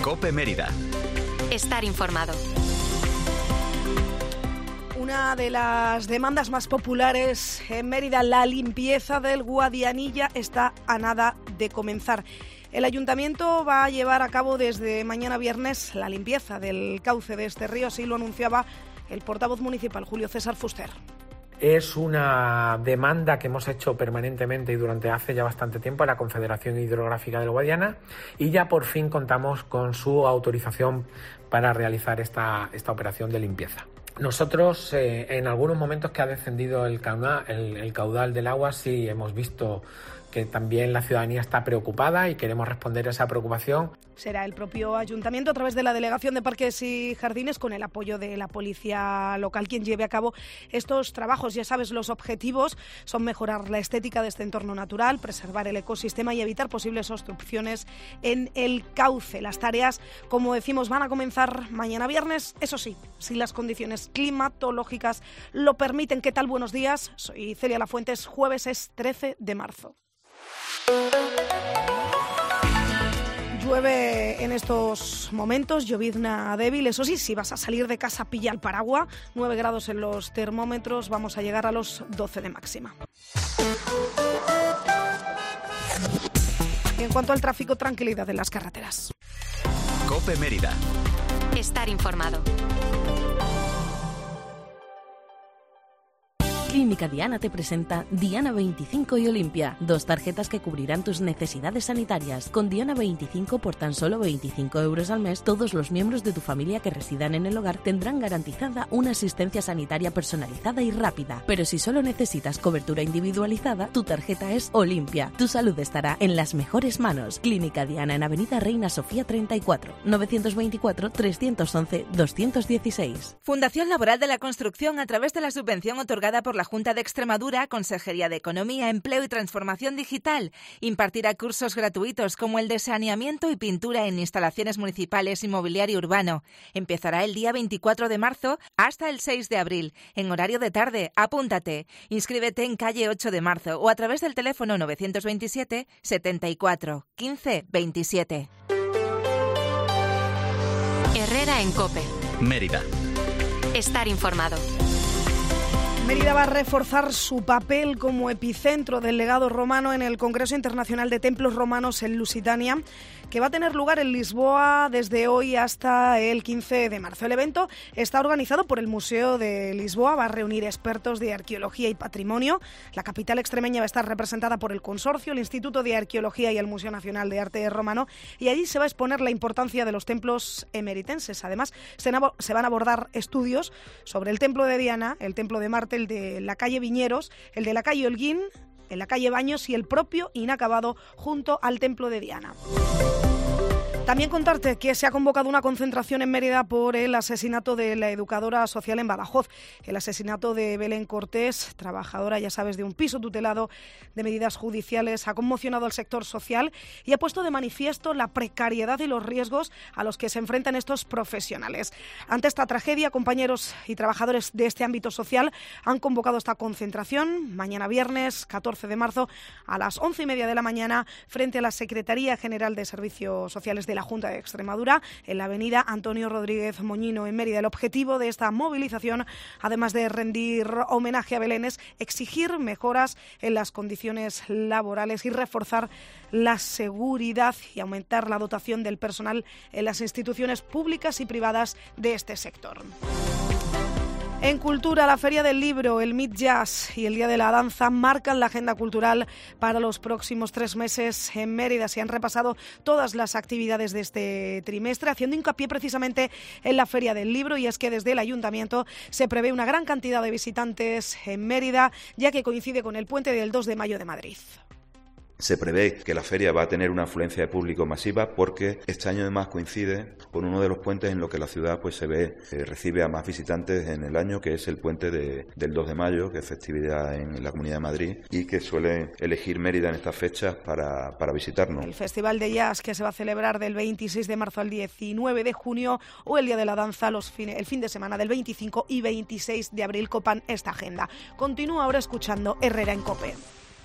COPE Mérida. Estar informado. Una de las demandas más populares en Mérida, la limpieza del Guadianilla, está a nada de comenzar. El Ayuntamiento va a llevar a cabo desde mañana viernes la limpieza del cauce de este río, así lo anunciaba el portavoz municipal, Julio César Fuster. Es una demanda que hemos hecho permanentemente y durante hace ya bastante tiempo a la Confederación Hidrográfica del Guadiana, y ya por fin contamos con su autorización para realizar esta operación de limpieza. Nosotros, en algunos momentos que ha descendido el caudal del agua, sí hemos visto que también la ciudadanía está preocupada y queremos responder a esa preocupación. Será el propio Ayuntamiento, a través de la Delegación de Parques y Jardines, con el apoyo de la Policía Local, quien lleve a cabo estos trabajos. Ya sabes, los objetivos son mejorar la estética de este entorno natural, preservar el ecosistema y evitar posibles obstrucciones en el cauce. Las tareas, como decimos, van a comenzar mañana viernes, eso sí, si las condiciones climatológicas lo permiten. ¿Qué tal? Buenos días, soy Celia Lafuentes. Jueves es 13 de marzo. Llueve en estos momentos, llovizna débil. Eso sí, si vas a salir de casa, pilla el paraguas. 9 grados en los termómetros, vamos a llegar a los 12 de máxima. Y en cuanto al tráfico, tranquilidad en las carreteras. COPE Mérida. Estar informado. Clínica Diana te presenta Diana 25 y Olimpia, 2 tarjetas que cubrirán tus necesidades sanitarias. Con Diana 25 por tan solo 25 euros al mes, todos los miembros de tu familia que residan en el hogar tendrán garantizada una asistencia sanitaria personalizada y rápida. Pero si solo necesitas cobertura individualizada, tu tarjeta es Olimpia. Tu salud estará en las mejores manos. Clínica Diana en Avenida Reina Sofía 34, 924 311 216. Fundación Laboral de la Construcción, a través de la subvención otorgada por la Junta de Extremadura, Consejería de Economía, Empleo y Transformación Digital, impartirá cursos gratuitos como el de saneamiento y pintura en instalaciones municipales y mobiliario urbano. Empezará el día 24 de marzo hasta el 6 de abril, en horario de tarde. Apúntate. Inscríbete en calle 8 de marzo o a través del teléfono 927 74 15 27. Herrera en COPE. Mérida. Estar informado. Mérida va a reforzar su papel como epicentro del legado romano en el Congreso Internacional de Templos Romanos en Lusitania, que va a tener lugar en Lisboa desde hoy hasta el 15 de marzo. El evento está organizado por el Museo de Lisboa, va a reunir expertos de arqueología y patrimonio. La capital extremeña va a estar representada por el Consorcio, el Instituto de Arqueología y el Museo Nacional de Arte Romano, y allí se va a exponer la importancia de los templos emeritenses. Además, se van a abordar estudios sobre el templo de Diana, el templo de Marte, el de la calle Viñeros, el de la calle Holguín, en la calle Baños y el propio inacabado junto al templo de Diana. También contarte que se ha convocado una concentración en Mérida por el asesinato de la educadora social en Badajoz. El asesinato de Belén Cortés, trabajadora, ya sabes, de un piso tutelado de medidas judiciales, ha conmocionado al sector social y ha puesto de manifiesto la precariedad y los riesgos a los que se enfrentan estos profesionales. Ante esta tragedia, compañeros y trabajadores de este ámbito social han convocado esta concentración mañana viernes 14 de marzo a las 11:30 de la mañana frente a la Secretaría General de Servicios Sociales de la Junta de Extremadura, en la avenida Antonio Rodríguez Moñino, en Mérida. El objetivo de esta movilización, además de rendir homenaje a Belén, es exigir mejoras en las condiciones laborales y reforzar la seguridad y aumentar la dotación del personal en las instituciones públicas y privadas de este sector. En cultura, la Feria del Libro, el Meet Jazz y el Día de la Danza marcan la agenda cultural para los próximos 3 meses en Mérida. Se han repasado todas las actividades de este trimestre, haciendo hincapié precisamente en la Feria del Libro, y es que desde el Ayuntamiento se prevé una gran cantidad de visitantes en Mérida, ya que coincide con el puente del 2 de mayo de Madrid. Se prevé que la feria va a tener una afluencia de público masiva porque este año además coincide con uno de los puentes en los que la ciudad recibe a más visitantes en el año, que es el puente del 2 de mayo, que es festividad en la Comunidad de Madrid y que suele elegir Mérida en estas fechas para visitarnos. El Festival de Jazz, que se va a celebrar del 26 de marzo al 19 de junio, o el Día de la Danza, el fin de semana del 25 y 26 de abril copan esta agenda. Continúa ahora escuchando Herrera en COPE.